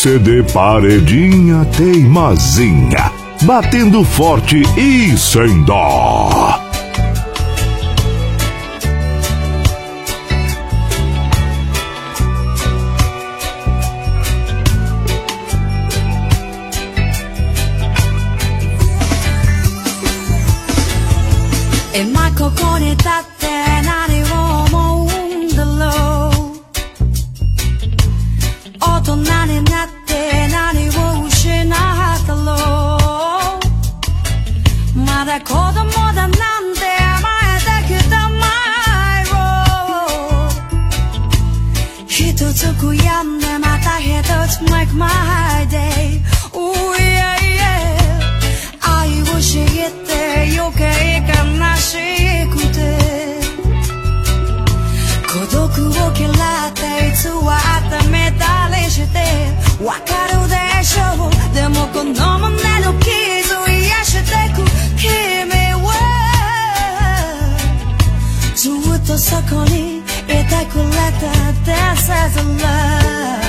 CD Paredinha Teimosinha, batendo forte e sem dó. Make my day. Ooh, yeah, yeah. 愛を知って余計悲しくて孤独を嫌って偽ったメダリしてわかるでしょうでもこの胸の傷癒してく君はずっとそこにいてくれた This is love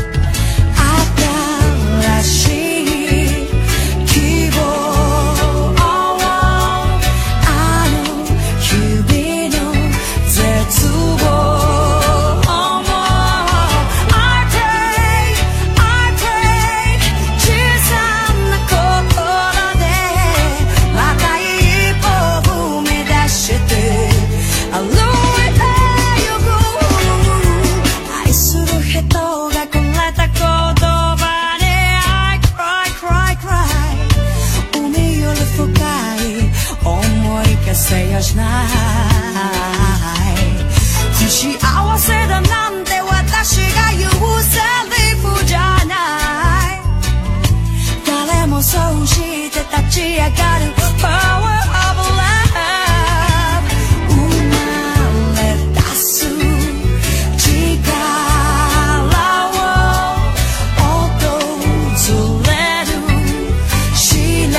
せやしない不幸せだなんて私が言うセリフじゃない誰もそうして立ち上がる Power of Love 生まれ出す力を訪れる試練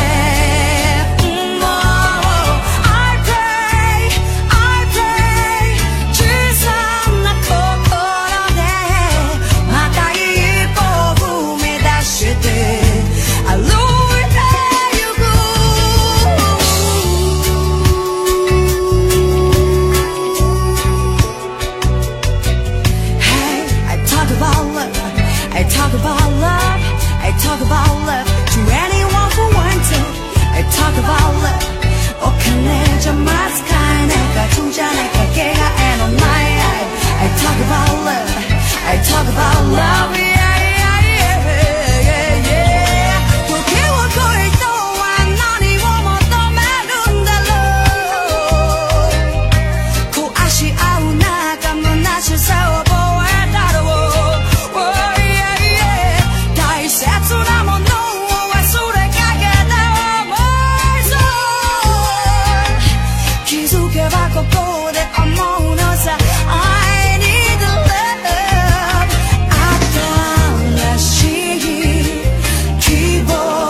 Talk about love to anyone who wants it. I talk about love. お金じゃまず買えないかちゅんじゃないかけがえのない愛 I talk about love. I talk about love. Yeah, yeah, yeah, yeah. 時を超え人は何を求めるんだろう壊し合う仲虚しさを覚えたろうここで思うのさ I need love 新しい希望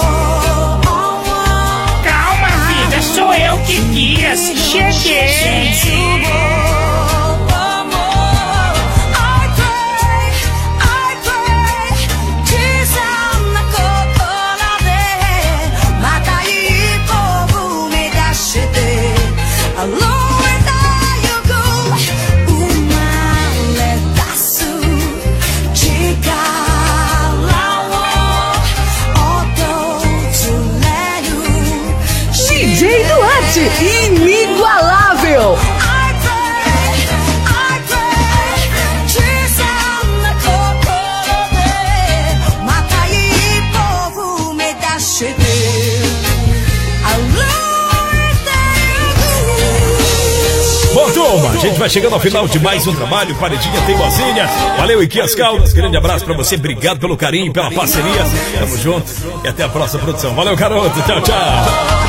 Calma, filha, sou eu que guia. Cheguei. Inigualável! Bom, turma, a gente vai chegando ao final de mais um trabalho, Paredinha Teimosinha. Valeu, Iquias Caldas, grande abraço pra você, obrigado pelo carinho, pela parceria. Tamo junto e até a próxima produção. Valeu, garoto, tchau, tchau.